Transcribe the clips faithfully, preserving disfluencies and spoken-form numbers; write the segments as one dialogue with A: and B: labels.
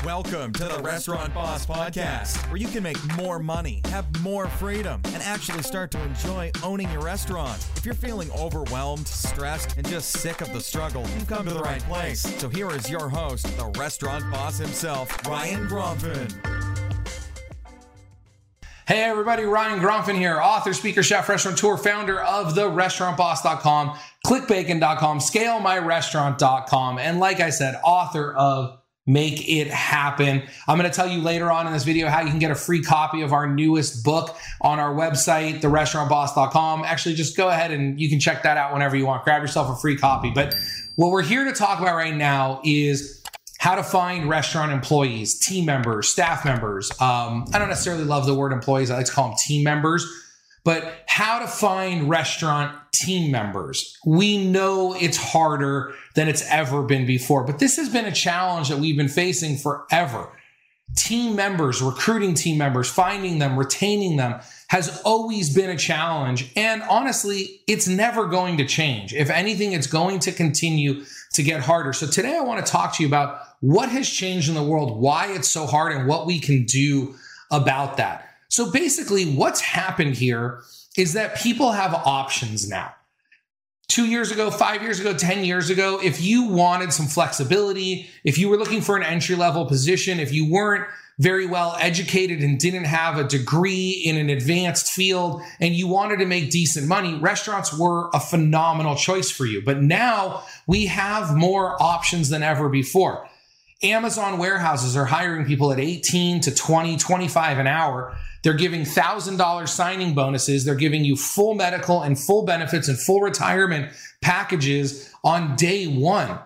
A: Welcome to the Restaurant Boss Podcast, where you can make more money, have more freedom, and actually start to enjoy owning your restaurant. If you're feeling overwhelmed, stressed, and just sick of the struggle, you've come to the right place. So here is your host, the Restaurant Boss himself, Ryan Gromfin.
B: Hey everybody, Ryan Gromfin here, author, speaker, chef, restaurateur, founder of the restaurant boss dot com, click bacon dot com, scale my restaurant dot com, and like I said, author of Make It Happen. I'm going to tell you later on in this video how you can get a free copy of our newest book on our website, the restaurant boss dot com. Actually, just go ahead and you can check that out whenever you want. Grab yourself a free copy. But what we're here to talk about right now is how to find restaurant employees, team members, staff members. Um, I don't necessarily love the word employees. I like to call them team members. But how to find restaurant team members. We know it's harder than it's ever been before, but this has been a challenge that we've been facing forever. Team members, recruiting team members, finding them, retaining them has always been a challenge. And honestly, it's never going to change. If anything, it's going to continue to get harder. So today I want to talk to you about what has changed in the world, why it's so hard, and what we can do about that. So basically, what's happened here is that people have options now. Two years ago, five years ago, ten years ago, if you wanted some flexibility, if you were looking for an entry-level position, if you weren't very well educated and didn't have a degree in an advanced field and you wanted to make decent money, restaurants were a phenomenal choice for you. But now we have more options than ever before. Amazon warehouses are hiring people at eighteen to twenty, twenty-five an hour. They're giving one thousand dollars signing bonuses. They're giving you full medical and full benefits and full retirement packages on day one.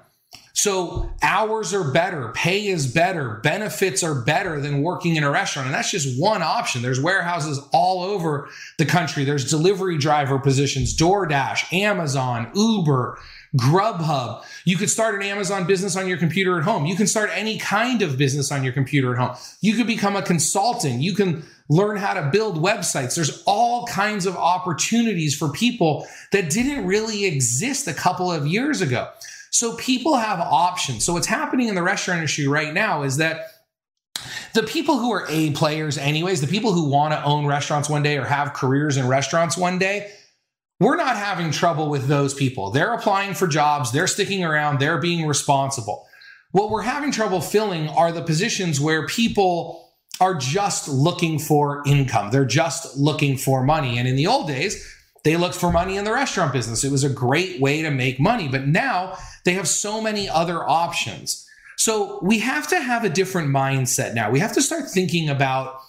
B: So hours are better, pay is better, benefits are better than working in a restaurant. And that's just one option. There's warehouses all over the country. There's delivery driver positions, DoorDash, Amazon, Uber, Grubhub. You could start an Amazon business on your computer at home. You can start any kind of business on your computer at home. You could become a consultant. You can learn how to build websites. There's all kinds of opportunities for people that didn't really exist a couple of years ago. So people have options. So what's happening in the restaurant industry right now is that the people who are A players anyways, the people who want to own restaurants one day or have careers in restaurants one day, we're not having trouble with those people. They're applying for jobs. They're sticking around. They're being responsible. What we're having trouble filling are the positions where people are just looking for income. They're just looking for money. And in the old days, they looked for money in the restaurant business. It was a great way to make money. But now they have so many other options. So we have to have a different mindset now. We have to start thinking about,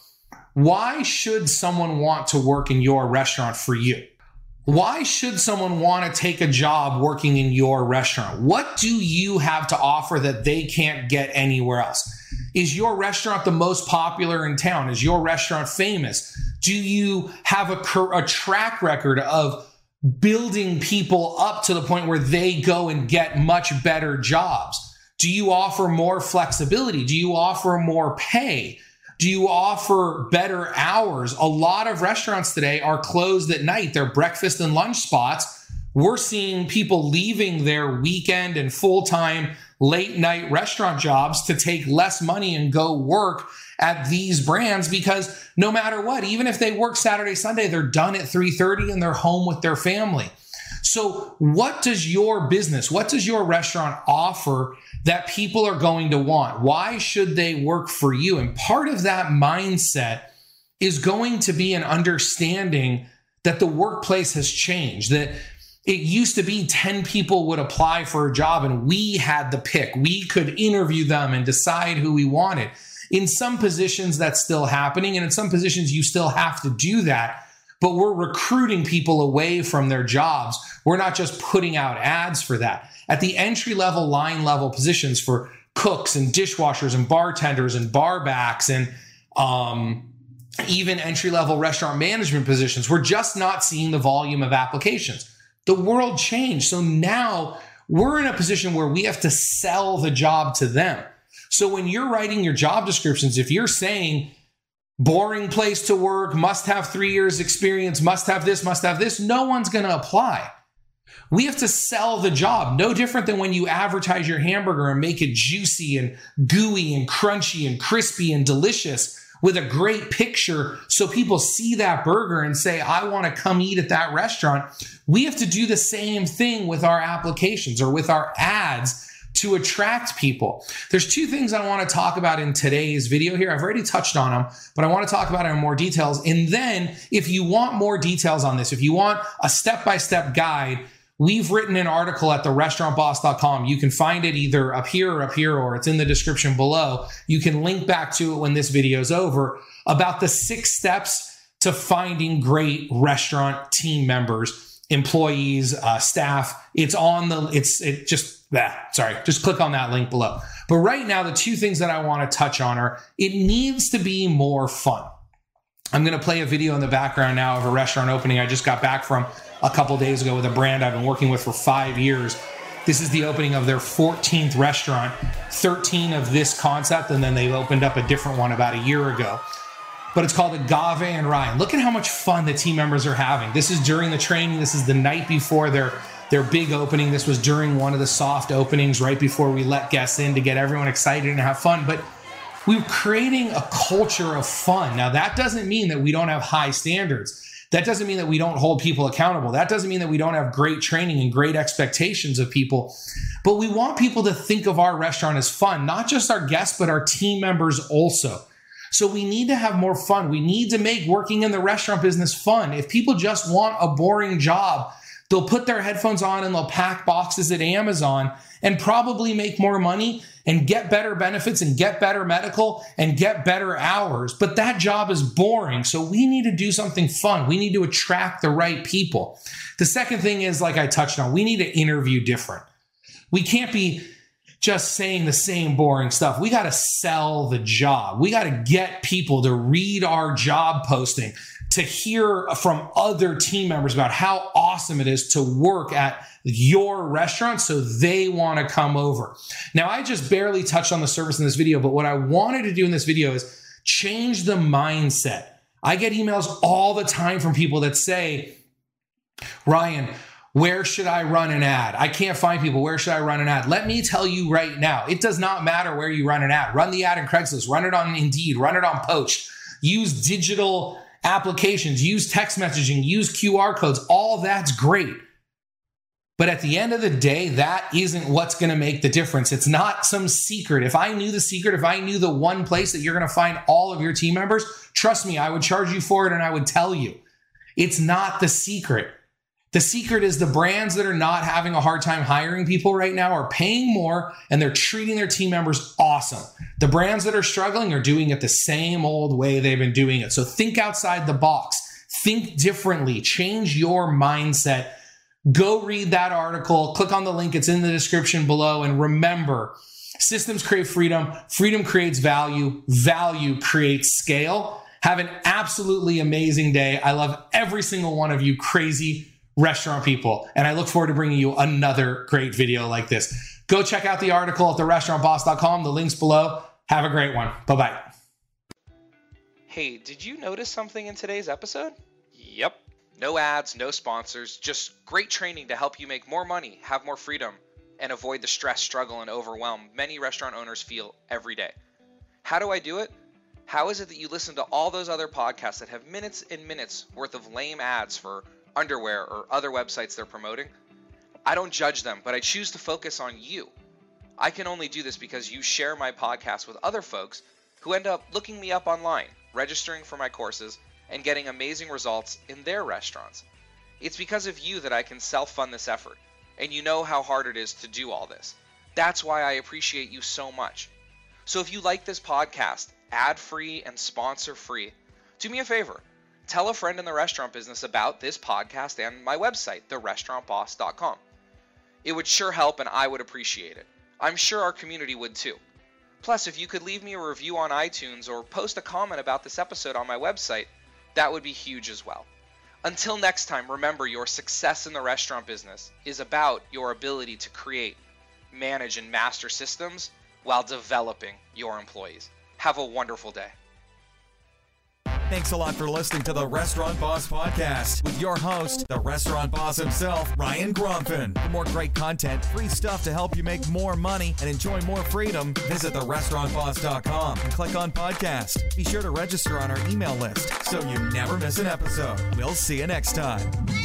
B: why should someone want to work in your restaurant for you? Why should someone want to take a job working in your restaurant? What do you have to offer that they can't get anywhere else? Is your restaurant the most popular in town? Is your restaurant famous? Do you have a, a track record of building people up to the point where they go and get much better jobs? Do you offer more flexibility? Do you offer more pay? Do you offer better hours? A lot of restaurants today are closed at night. They're breakfast and lunch spots. We're seeing people leaving their weekend and full-time late night restaurant jobs to take less money and go work at these brands, because no matter what, even if they work Saturday, Sunday, they're done at three thirty and they're home with their family. So what does your business, what does your restaurant offer that people are going to want? Why should they work for you? And part of that mindset is going to be an understanding that the workplace has changed, that it used to be ten people would apply for a job and we had the pick. We could interview them and decide who we wanted. In some positions, that's still happening. And in some positions, you still have to do that. But we're recruiting people away from their jobs. We're not just putting out ads for that. At the entry-level, line-level positions for cooks and dishwashers and bartenders and barbacks and um, even entry-level restaurant management positions, we're just not seeing the volume of applications. The world changed. So now we're in a position where we have to sell the job to them. So when you're writing your job descriptions, if you're saying boring place to work, must have three years experience, must have this, must have this, no one's going to apply. We have to sell the job. No different than when you advertise your hamburger and make it juicy and gooey and crunchy and crispy and delicious with a great picture so people see that burger and say, I want to come eat at that restaurant. We have to do the same thing with our applications or with our ads to attract people. There's two things I want to talk about in today's video here. I've already touched on them, but I want to talk about it in more details. And then if you want more details on this, if you want a step-by-step guide, we've written an article at the restaurant boss dot com. You can find it either up here or up here, or it's in the description below. You can link back to it when this video is over about the six steps to finding great restaurant team members, employees, uh, staff. It's on the, it's, it just, that, sorry, just click on that link below. But right now, the two things that I want to touch on are it needs to be more fun. I'm going to play a video in the background now of a restaurant opening I just got back from a couple days ago with a brand I've been working with for five years. This is the opening of their fourteenth restaurant, thirteen of this concept, and then they opened up a different one about a year ago. But it's called Agave and Ryan. Look at how much fun the team members are having. This is during the training. This is the night before their, their big opening. This was during one of the soft openings right before we let guests in to get everyone excited and have fun. But we're creating a culture of fun. Now, that doesn't mean that we don't have high standards. That doesn't mean that we don't hold people accountable. That doesn't mean that we don't have great training and great expectations of people. But we want people to think of our restaurant as fun, not just our guests, but our team members also. So we need to have more fun. We need to make working in the restaurant business fun. If people just want a boring job, they'll put their headphones on and they'll pack boxes at Amazon and probably make more money and get better benefits and get better medical and get better hours. But that job is boring. So we need to do something fun. We need to attract the right people. The second thing is, like I touched on, we need to interview different. We can't be just saying the same boring stuff. We got to sell the job. We got to get people to read our job posting, to hear from other team members about how awesome it is to work at your restaurant so they want to come over. Now, I just barely touched on the service in this video, but what I wanted to do in this video is change the mindset. I get emails all the time from people that say, Ryan, where should I run an ad? I can't find people. Where should I run an ad? Let me tell you right now, it does not matter where you run an ad. Run the ad in Craigslist, run it on Indeed, run it on Poached. Use digital applications, use text messaging, use Q R codes. All that's great. But at the end of the day, that isn't what's going to make the difference. It's not some secret. If I knew the secret, if I knew the one place that you're going to find all of your team members, trust me, I would charge you for it and I would tell you. It's not the secret. The secret is the brands that are not having a hard time hiring people right now are paying more and they're treating their team members awesome. The brands that are struggling are doing it the same old way they've been doing it. So think outside the box. Think differently. Change your mindset. Go read that article. Click on the link. It's in the description below. And remember, systems create freedom. Freedom creates value. Value creates scale. Have an absolutely amazing day. I love every single one of you crazy restaurant people. And I look forward to bringing you another great video like this. Go check out the article at the restaurant boss dot com. The link's below. Have a great one. Bye-bye.
C: Hey, did you notice something in today's episode? Yep. No ads, no sponsors, just great training to help you make more money, have more freedom, and avoid the stress, struggle, and overwhelm many restaurant owners feel every day. How do I do it? How is it that you listen to all those other podcasts that have minutes and minutes worth of lame ads for underwear or other websites they're promoting? I don't judge them, but I choose to focus on you. I can only do this because you share my podcast with other folks who end up looking me up online, registering for my courses, and getting amazing results in their restaurants. It's because of you that I can self-fund this effort, and you know how hard it is to do all this. That's why I appreciate you so much. So if you like this podcast, ad-free and sponsor-free, do me a favor. Tell a friend in the restaurant business about this podcast and my website, the restaurant boss dot com. It would sure help and I would appreciate it. I'm sure our community would too. Plus, if you could leave me a review on iTunes or post a comment about this episode on my website, that would be huge as well. Until next time, remember your success in the restaurant business is about your ability to create, manage, and master systems while developing your employees. Have a wonderful day.
A: Thanks a lot for listening to the Restaurant Boss Podcast with your host, the restaurant boss himself, Ryan Gromfin. For more great content, free stuff to help you make more money and enjoy more freedom, visit the restaurant boss dot com and click on podcast. Be sure to register on our email list so you never miss an episode. We'll see you next time.